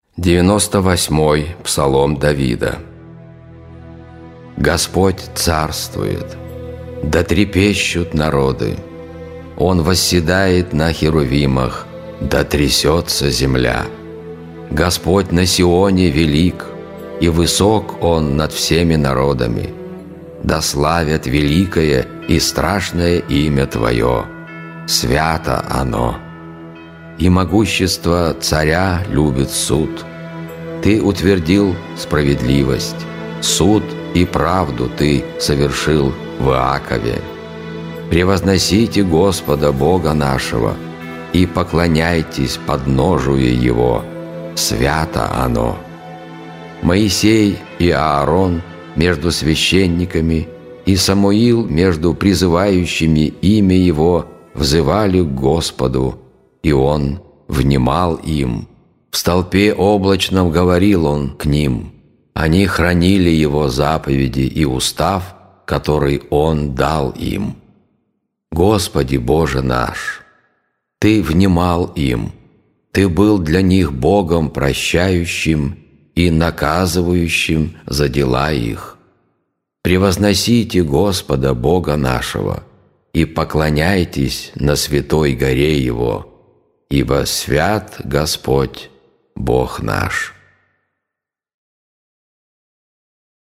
98-й Псалом Давида. Господь царствует, да трепещут народы. Он восседает на херувимах, да трясется земля. Господь на Сионе велик, и высок Он над всеми народами. Да славят великое и страшное имя Твое, свято оно. И могущество царя любит суд. Ты утвердил справедливость, суд и правду Ты совершил в Иакове. Превозносите Господа Бога нашего и поклоняйтесь подножию Его, свято оно. Моисей и Аарон между священниками и Самуил между призывающими имя Его взывали к Господу, и Он внимал им. В столпе облачном говорил Он к ним. Они хранили Его заповеди и устав, который Он дал им. Господи Боже наш, Ты внимал им, Ты был для них Богом прощающим и наказывающим за дела их. Превозносите Господа Бога нашего и поклоняйтесь на святой горе Его, ибо свят Господь Бог наш».